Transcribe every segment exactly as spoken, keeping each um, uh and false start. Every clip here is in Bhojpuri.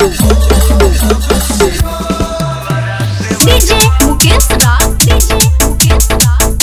डीजे मुकेश राज डीजे मुकेश राज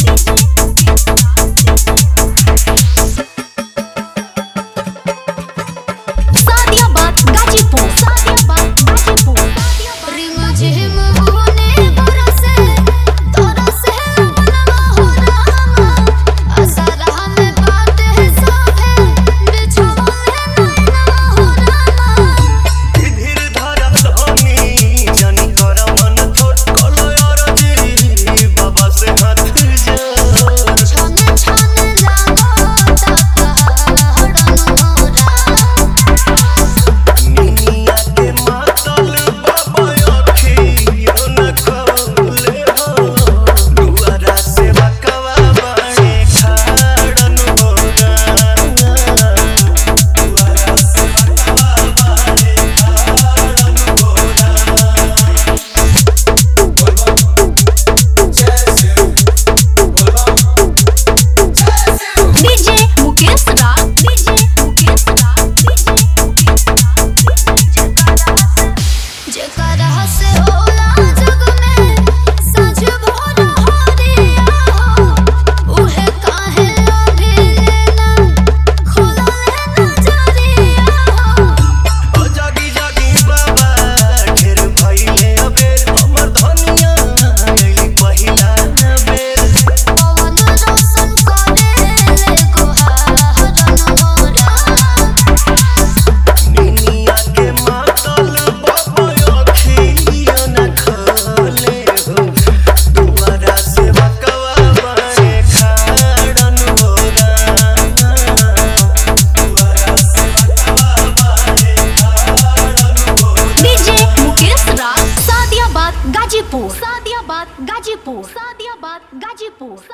सादियाबाद गाजीपुर सादियाबाद गाजीपुर रिम झिम होने बरसे तरसे मनवा हो रामा असरा में बात है साफे बिछोले नैना हो रामा धीर धारा धनी जानी कर मन थोट कलो अरजी बाबा से हाथ जोड़ छन छन लागो तपहरन हो रामा निनिया के मातल बाबा अखियों न खोले हो दुआरा से बकवा बने खाड़न हो दुआरा से बकवा बने खाड़न हो DJ Mukesh Raj DJ Mukesh Raj DJ जेकरा से होला जग में सज भोर हरिया हो उहे काहे अभी लेना खोलले नजरिया हो ओ जागी जागी बाबा ढेर भइले अबेर हमर धनिया आइली पहिला बेर पवन रोशन करे ले गोहारन हो राम निनिया के मातल बाबा अखियों न खोले हो दुआरा से बकवा बने खाड़न हो दुआरा से बकवा बने खाड़न हो डीजे मुकेश राज सादियाबाद गाजीपुर सादियाबाद गाजीपुर सादियाबाद गाजीपुर